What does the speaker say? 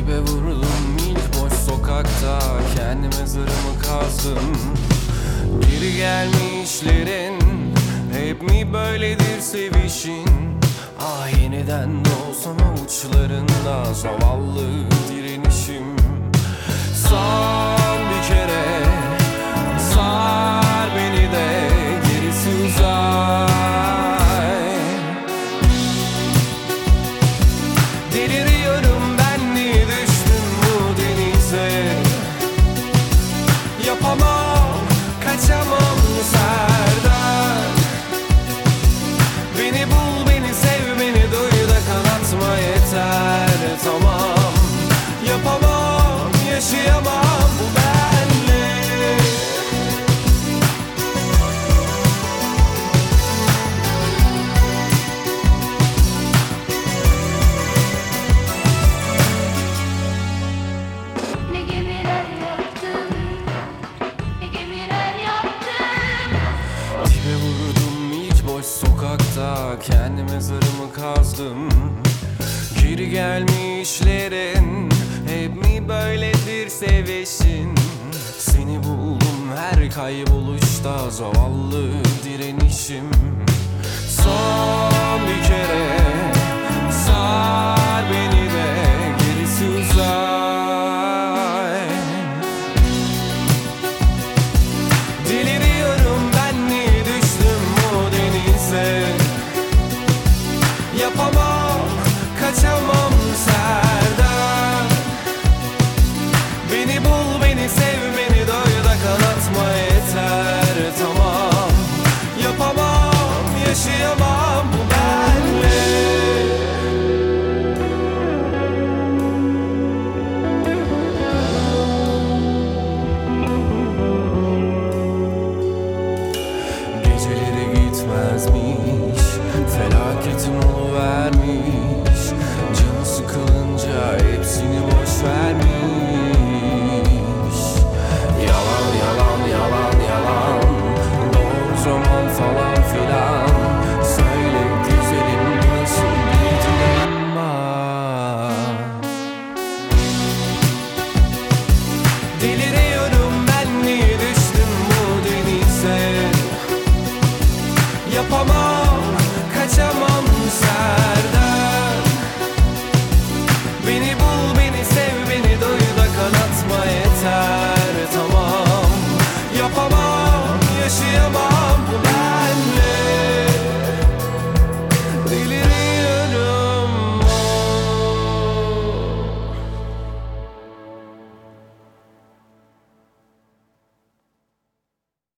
Dibe vurdum ilk boş sokakta, kendi mezarımı kazdım. Geri gelmişlerin hep mi böyledir sevişin? Ah, yeniden doğsam avuçlarında zavallı direnişim. Son bir kere sar beni de gerisi uzay. Deliriyorum, ben mi düştüm bu denize? Yapamam, kaçamam Serdar. Beni bul, beni sev, beni duy da kanatma yeter. Tamam, yapamam, yaşayamam bu benle. Ne gemiler yaptım, ne gemiler yaptım. Dibe vurdum ilk boş sokakta, kendi mezarımı kazdım. Geri gelmişlerin hep mi böyledir sevişin? Seni buldum her kayboluşta, zavallı direnişim. Son bir kere sar beni de gerisi uzay. Deliriyorum, ben mi düştüm bu denize? Yapamam, kaçamam Serdar. Beni bul, beni sev, beni doy da kanatma yeter. Tamam, yapamam, yaşayamam bu benle. Geceleri gitmezmiş, felaketin oluvermiş. Canı sıkılınca hepsini boş vermiş.